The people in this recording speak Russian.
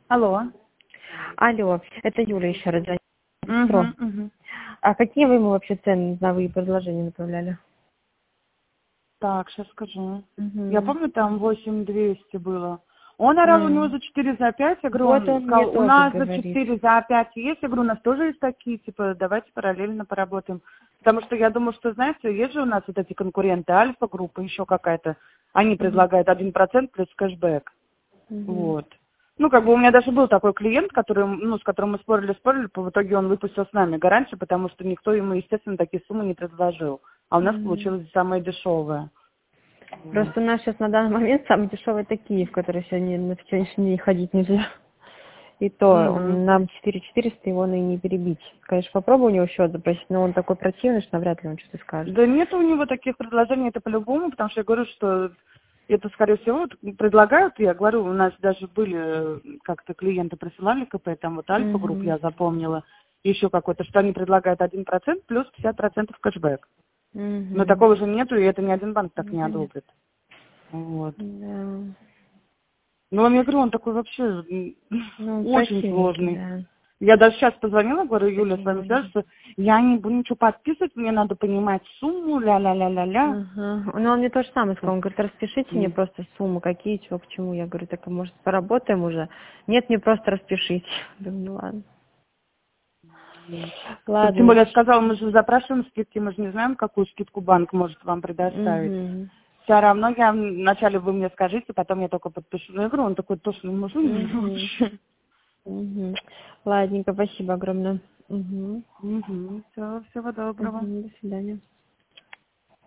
Алло. Алло, это Юля еще раз звонит. Угу, угу. А какие вы ему вообще цены на вы предложения направляли? Так, сейчас скажу. Я Угу. помню, там 8200 было. Он орал у него за 4 за 5. Я говорю, Вот он он мне сказал, у тоже нас за говорит. 4 за 5 есть. Я говорю, у нас тоже есть такие, типа, давайте параллельно поработаем. Потому что я думаю, что, знаете, есть же у нас вот эти конкуренты, Альфа-группа, еще какая-то. Они Угу. предлагают 1% плюс кэшбэк. Угу. Вот. Ну, как бы у меня даже был такой клиент, который, ну, с которым мы спорили, в итоге он выпустил с нами гарантию, потому что никто ему, естественно, такие суммы не предложил. А у нас Угу. получилось самое дешевое. Вот. Просто у нас сейчас на данный момент самый дешевый это Киев, который сегодня на сегодняшний день ходить нельзя. И то Мгм. нам 4400 его и не перебить. Конечно, попробую у него счет запросить, но он такой противный, что навряд ли он что-то скажет. Да нет у него таких предложений, это по-любому, потому что я говорю, что это, скорее всего, вот предлагают, я говорю, у нас даже были как-то клиенты присылали КП, там вот Альфа-групп Угу. я запомнила, еще какой-то, что они предлагают 1% плюс 50% кэшбэк. Но Угу. такого же нету, и это ни один банк так не одобрит. Вот. Да. Ну, я говорю, он такой вообще Ну, очень противненький, сложный. да. Я даже сейчас позвонила, говорю, Юля, с Такие вами манеры. свяжется, я не буду ничего подписывать, мне надо понимать сумму, ля-ля-ля-ля-ля. Ага. Ну, он мне то же самое сказал. Он говорит, распишите мне М. просто сумму, какие, чего, к чему. Я говорю, так, а может, поработаем уже? Нет, мне просто распишите. Думаю, ну ладно. Тем Ладно, более я значит. сказала, мы же запрашиваем скидки, мы же не знаем, какую скидку банк может вам предоставить. Угу. Все равно я вначале вы мне скажите, потом я только подпишу. Ну, я говорю, он такой тошный мужик Угу. вообще. Угу. Ладненько, спасибо огромное. Угу. Угу. Все, всего доброго. Угу. До свидания.